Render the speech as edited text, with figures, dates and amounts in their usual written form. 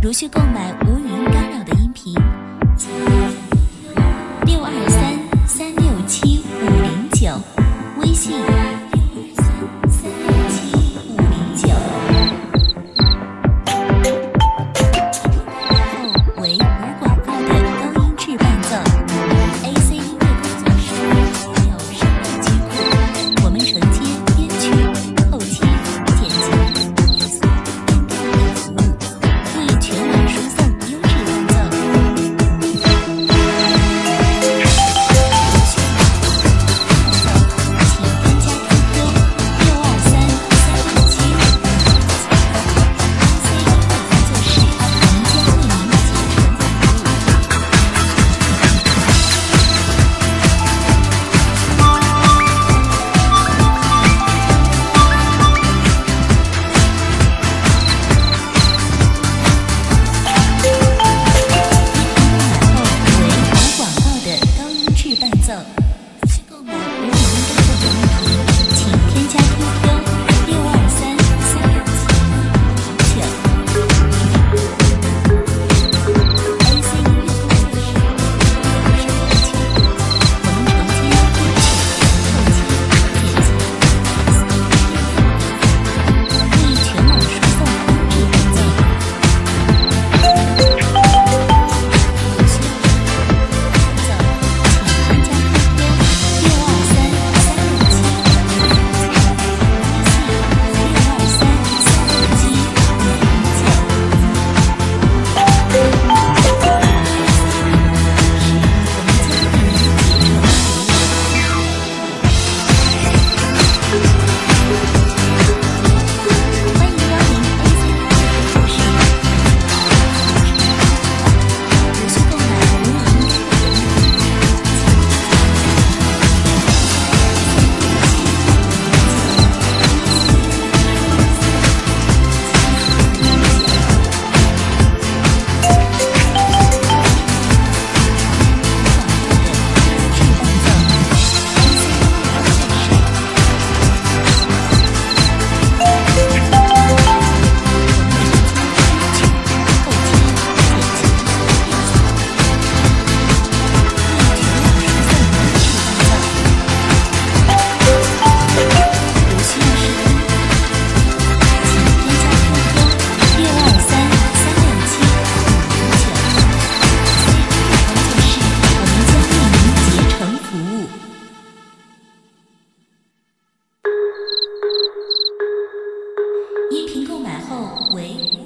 如需购买无语音干扰的音频，623-367-509，微信623-367-509。后为无广告的高音质伴奏 ，AC 音乐工作室有声音机库，我们承接编曲、后期、剪辑、音速、音乐服务，为全网输送优质伴奏。需购买无语音干扰的音频，请添加 QQ 623-367-509。AC 音乐工作室有声音机库，我们承接编曲、后期、剪辑、音速、音乐服务，为全网输送优质伴奏。音频购买后为